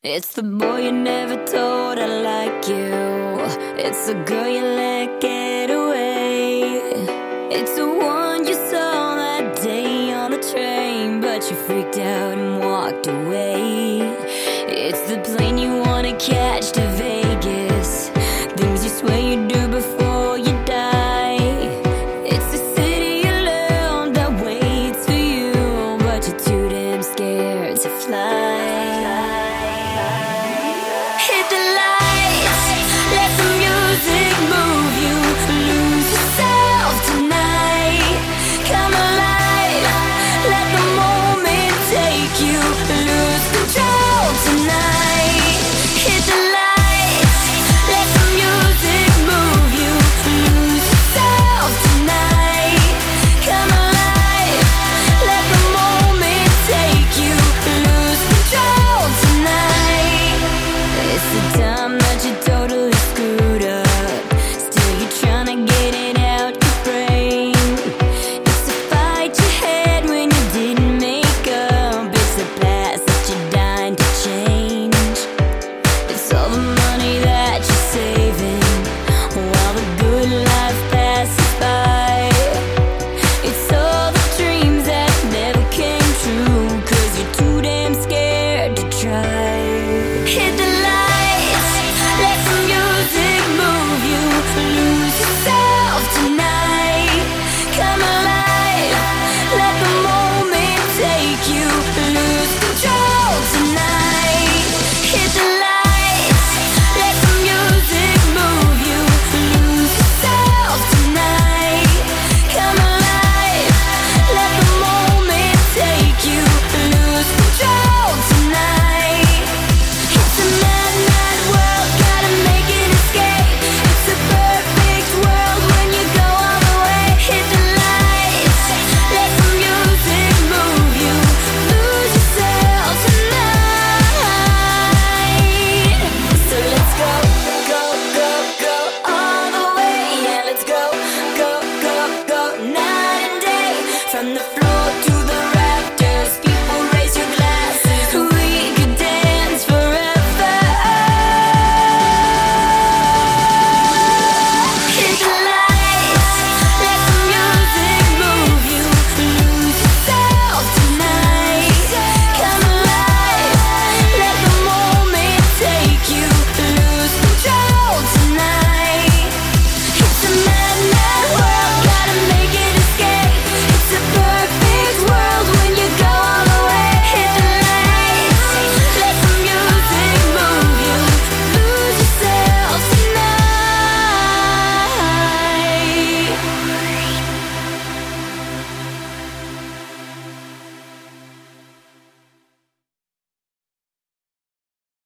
It's the boy you never told I like you. It's the girl you let get away. It's the one you saw that day on the train, but you freaked out and walked away. It's the plane you wanna catch to